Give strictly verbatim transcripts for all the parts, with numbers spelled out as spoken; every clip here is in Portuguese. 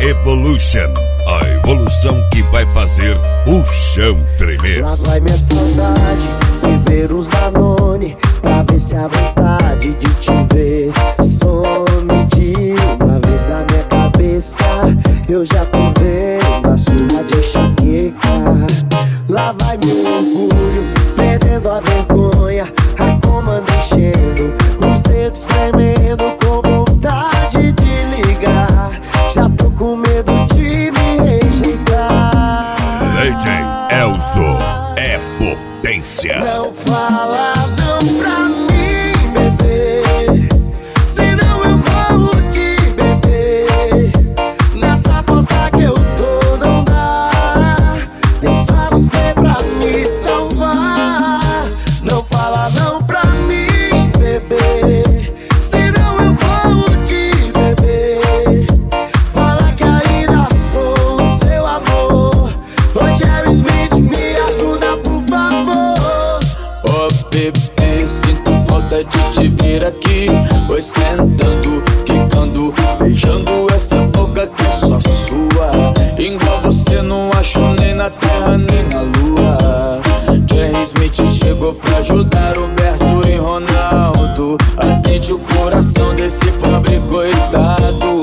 Evolution, a evolução que vai fazer o chão tremer. Lá vai minha saudade, beber uns Danone, pra ver se a vontade de te ver some de uma vez na minha cabeça. Eu já tô vendo a sua de enxaqueca. Lá vai meu orgulho, perdendo a vergonha, a comanda enchendo, os dedos tremendo, com vontade de ligar. Já tô com medo de me rejeitar. D J Elzo é potência. Não fala não pra mim, bebê, senão eu morro de bebê. Nessa força que eu tô não dá, deixa você pra me salvar. Não fala não pra mim, bebê, senão eu morro de bebê. Fala que ainda sou o seu amor. Ô Jerry Smith, me ajuda por favor. Ô bebê, sinto falta de te ver aqui. Foi sentando, quicando, beijando essa boca que é só sua. Igual você não acho nem na terra nem na lua. Jerry Smith chegou pra ajudar Roberto e Ronaldo. Atende o coração desse pobre coitado.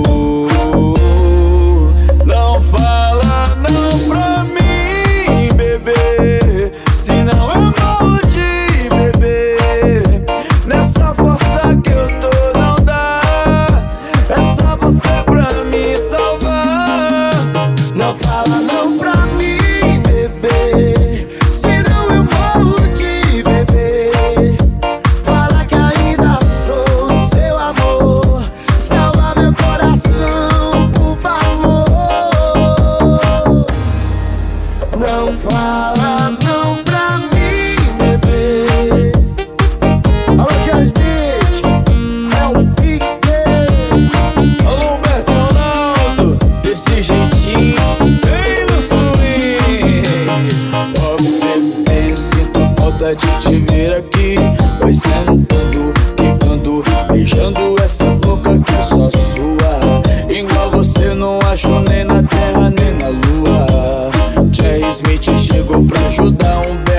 Não fala não pra mim, bebê, senão eu morro de bebê. Nessa força que eu tô não dá, é só você pra me salvar. Não fala não pra mim, bebê, senão eu morro de bebê. Fala que ainda sou o seu amor. Salva meu coração, por favor. Não fala não pra mim, bebê. Alô, Jerry Smith, é o Pique. Alô, Humberto Ronaldo, desse jeitinho, bem no swing. Ó bebê, sinto falta de te ver aqui. Vai sentando, quicando, beijando essa boca que é só sua. Igual você não acho nem na terra nem na lua. Jerry Smith chegou pra ajudar um